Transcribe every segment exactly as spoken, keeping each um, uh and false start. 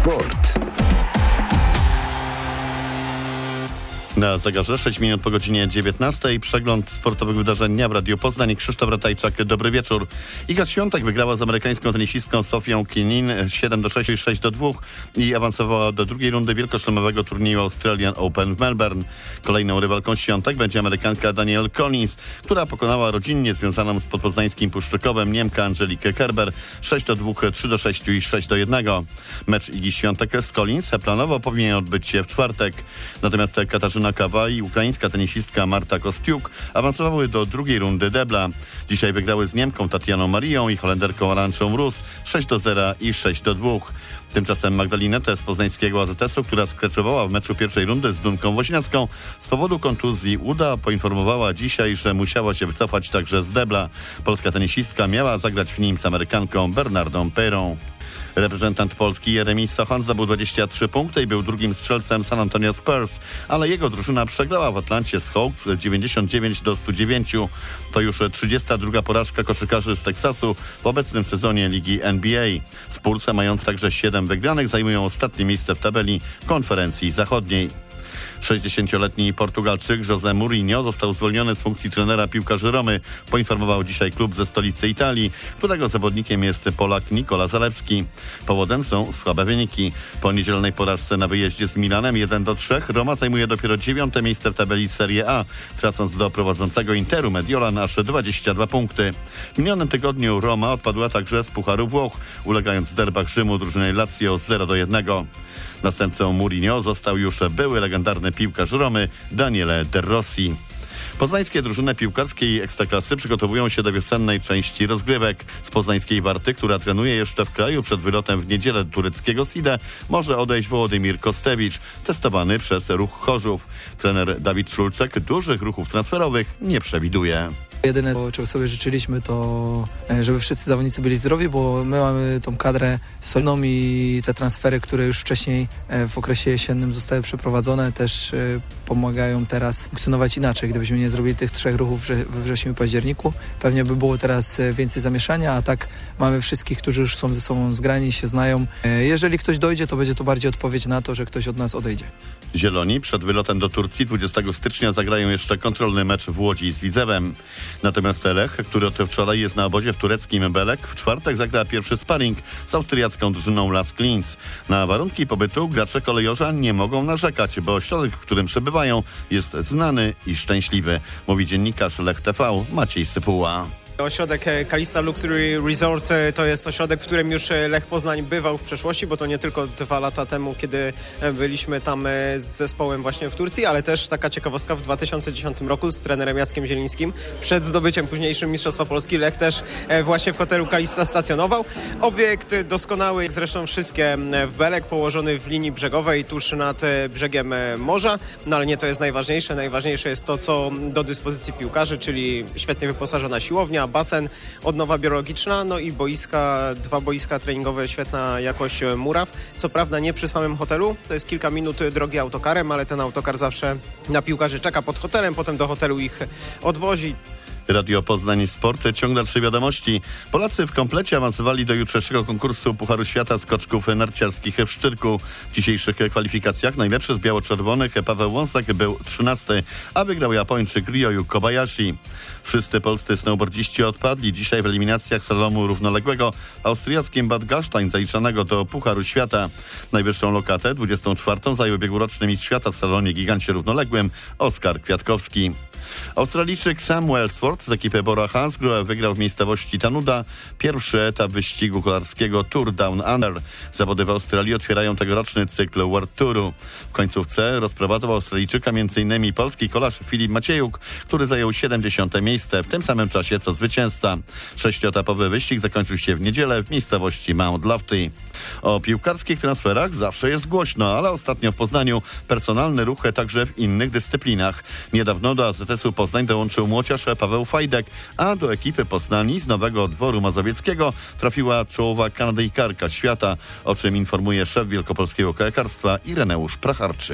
Sport. Na zegarze sześć minut po godzinie dziewiętnastej. Przegląd sportowych wydarzeń dnia w Radiu Poznań. Krzysztof Ratajczak, dobry wieczór. Iga Świątek wygrała z amerykańską tenisistką Sofią Kenin siedem do sześciu i sześć do dwóch i awansowała do drugiej rundy wielkoszlemowego turnieju Australian Open w Melbourne. Kolejną rywalką Świątek będzie Amerykanka Danielle Collins, która pokonała rodzinnie związaną z podpoznańskim Puszczykowem Niemkę Angelikę Kerber sześć do dwóch, trzy do sześciu i sześć do jednego. Mecz Igi Świątek z Collins planowo powinien odbyć się w czwartek. Natomiast Katarzyna Kawa i ukraińska tenisistka Marta Kostiuk awansowały do drugiej rundy debla. Dzisiaj wygrały z Niemką Tatianą Marią i Holenderką Arantxą Rus sześć do zera i sześć do dwóch. Tymczasem Magdalinetę z poznańskiego A Z S-u, która skreczowała w meczu pierwszej rundy z Dunką Woźniacką, z powodu kontuzji uda poinformowała dzisiaj, że musiała się wycofać także z debla. Polska tenisistka miała zagrać w nim z Amerykanką Bernardą Perą. Reprezentant Polski Jeremi Sochan zdobył dwadzieścia trzy punkty i był drugim strzelcem San Antonio Spurs, ale jego drużyna przegrała w Atlancie z Hawks dziewięćdziesiąt dziewięć do stu dziewięciu. To już trzydziesta druga porażka koszykarzy z Teksasu w obecnym sezonie Ligi N B A. Spurce, mając także siedem wygranych, zajmują ostatnie miejsce w tabeli Konferencji Zachodniej. sześćdziesięcioletni Portugalczyk José Mourinho został zwolniony z funkcji trenera piłkarzy Romy. Poinformował dzisiaj klub ze stolicy Italii, którego zawodnikiem jest Polak Nikola Zalewski. Powodem są słabe wyniki. Po niedzielnej porażce na wyjeździe z Milanem jeden do trzech Roma zajmuje dopiero dziewiąte miejsce w tabeli Serie A, tracąc do prowadzącego Interu Mediolan aż dwadzieścia dwa punkty. W minionym tygodniu Roma odpadła także z Pucharu Włoch, ulegając w derbach Rzymu drużynie Lazio zero do jednego. Następcą Mourinho został już były legendarny piłkarz Romy Daniele De Rossi. Poznańskie drużyny piłkarskiej Ekstraklasy przygotowują się do wiosennej części rozgrywek. Z poznańskiej Warty, która trenuje jeszcze w kraju przed wylotem w niedzielę do tureckiego Side, może odejść Wołodymir Kostewicz, testowany przez Ruch Chorzów. Trener Dawid Szulczek dużych ruchów transferowych nie przewiduje. Jedyne, czego sobie życzyliśmy, to żeby wszyscy zawodnicy byli zdrowi, bo my mamy tą kadrę solidną i te transfery, które już wcześniej w okresie jesiennym zostały przeprowadzone, też pomagają teraz funkcjonować inaczej. Gdybyśmy nie zrobili tych trzech ruchów we wrześniu i październiku, pewnie by było teraz więcej zamieszania, a tak mamy wszystkich, którzy już są ze sobą zgrani, się znają. Jeżeli ktoś dojdzie, to będzie to bardziej odpowiedź na to, że ktoś od nas odejdzie. Zieloni przed wylotem do Turcji dwudziestego stycznia zagrają jeszcze kontrolny mecz w Łodzi z Widzewem. Natomiast Lech, który od wczoraj jest na obozie w tureckim Belek, w czwartek zagra pierwszy sparring z austriacką drużyną Las Klins. Na warunki pobytu gracze kolejorza nie mogą narzekać, bo ośrodek, w którym przebywają, jest znany i szczęśliwy, mówi dziennikarz Lech T V Maciej Sypuła. Ośrodek Kalista Luxury Resort to jest ośrodek, w którym już Lech Poznań bywał w przeszłości, bo to nie tylko dwa lata temu, kiedy byliśmy tam z zespołem właśnie w Turcji, ale też taka ciekawostka, w dwa tysiące dziesiątym roku z trenerem Jackiem Zielińskim przed zdobyciem późniejszym Mistrzostwa Polski Lech też właśnie w hotelu Kalista stacjonował. Obiekt doskonały, jak zresztą wszystkie w Belek, położony w linii brzegowej tuż nad brzegiem morza, no ale nie to jest najważniejsze. Najważniejsze jest to, co do dyspozycji piłkarzy, czyli świetnie wyposażona siłownia, basen, odnowa biologiczna, no i boiska, dwa boiska treningowe, świetna jakość muraw. Co prawda nie przy samym hotelu, to jest kilka minut drogi autokarem, ale ten autokar zawsze na piłkarzy czeka pod hotelem, potem do hotelu ich odwozi. Radio Poznań Sport, ciąg dalszej wiadomości. Polacy w komplecie awansowali do jutrzejszego konkursu Pucharu Świata skoczków narciarskich w Szczyrku. W dzisiejszych kwalifikacjach najlepszy z biało-czerwonych Paweł Wąsak był trzynasty, a wygrał Japończyk Ryoyu Kobayashi. Wszyscy polscy snowboardziści odpadli dzisiaj w eliminacjach slalomu równoległego w austriackim Bad Gastein zaliczanego do Pucharu Świata. Najwyższą lokatę, dwudziestą czwartą, zajął ubiegłoroczny mistrz świata w salonie gigancie równoległym Oskar Kwiatkowski. Australijczyk Sam Wellsworth z ekipy Bora Hansgrohe wygrał w miejscowości Tanuda pierwszy etap wyścigu kolarskiego Tour Down Under. Zawody w Australii otwierają tegoroczny cykl World Touru. W końcówce rozprowadzał Australijczyka m.in. polski kolarz Filip Maciejuk, który zajął siedemdziesiąte miejsce w tym samym czasie co zwycięzca. Sześcioetapowy wyścig zakończył się w niedzielę w miejscowości Mount Lofty. O piłkarskich transferach zawsze jest głośno, ale ostatnio w Poznaniu personalne ruchy także w innych dyscyplinach. Niedawno do A Z S-u Poznań dołączył młociarz Paweł Fajdek, a do ekipy Poznani z Nowego Dworu Mazowieckiego trafiła czołowa kanadyjkarka świata, o czym informuje szef wielkopolskiego kajakarstwa Ireneusz Pracharczyk.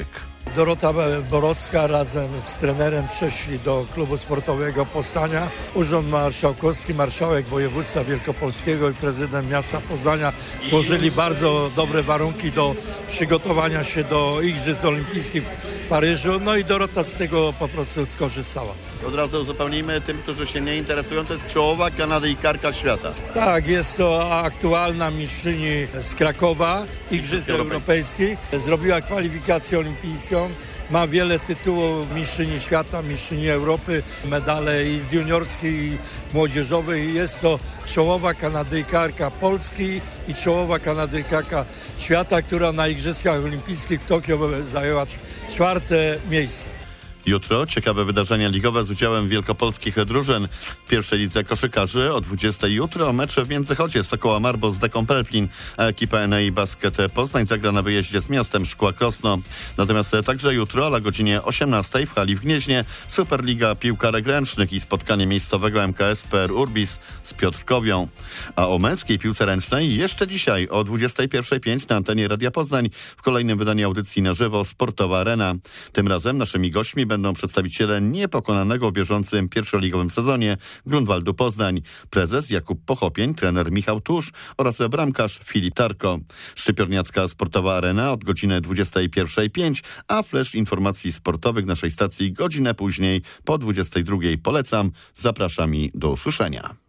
Dorota Borowska razem z trenerem przeszli do klubu sportowego Poznania. Urząd Marszałkowski, marszałek województwa wielkopolskiego i prezydent miasta Poznania tworzyli bardzo dobre warunki do przygotowania się do Igrzysk Olimpijskich w Paryżu. No i Dorota z tego po prostu skorzystała. Od razu uzupełnijmy tym, którzy się nie interesują, to jest czołowa kanadyjkarka świata. Tak, jest to aktualna mistrzyni z Krakowa, Igrzysk Europejskich. Zrobiła kwalifikację olimpijską. Ma wiele tytułów mistrzyni świata, mistrzyni Europy, medale i z juniorskiej, i młodzieżowej. Jest to czołowa Kanadyjkarka Polski i czołowa Kanadyjkarka świata, która na Igrzyskach Olimpijskich w Tokio zajęła czwarte miejsce. Jutro ciekawe wydarzenia ligowe z udziałem wielkopolskich drużyn. W pierwszej lidze koszykarzy o dwudziestej jutro mecze w Międzychodzie Sokoła Marbo z Deką Pelplin, a ekipa N A I Basket Poznań zagra na wyjeździe z miastem Szkła Krosno. Natomiast także jutro, ale o godzinie osiemnastej w hali w Gnieźnie Superliga Piłkarek Ręcznych i spotkanie miejscowego M K S P R Urbis z Piotrkowią. A o męskiej piłce ręcznej jeszcze dzisiaj o dwudziestej pierwszej pięć na antenie Radia Poznań w kolejnym wydaniu audycji na żywo Sportowa Arena. Tym razem naszymi gośćmi będą przedstawiciele niepokonanego w bieżącym pierwszoligowym sezonie Grunwaldu Poznań. Prezes Jakub Pochopień, trener Michał Tusz oraz bramkarz Filip Tarko. Szczypiorniacka Sportowa Arena od godziny dwudziestej pierwszej pięć, a flash informacji sportowych naszej stacji godzinę później po dwudziestej drugiej. Polecam, zapraszam i do usłyszenia.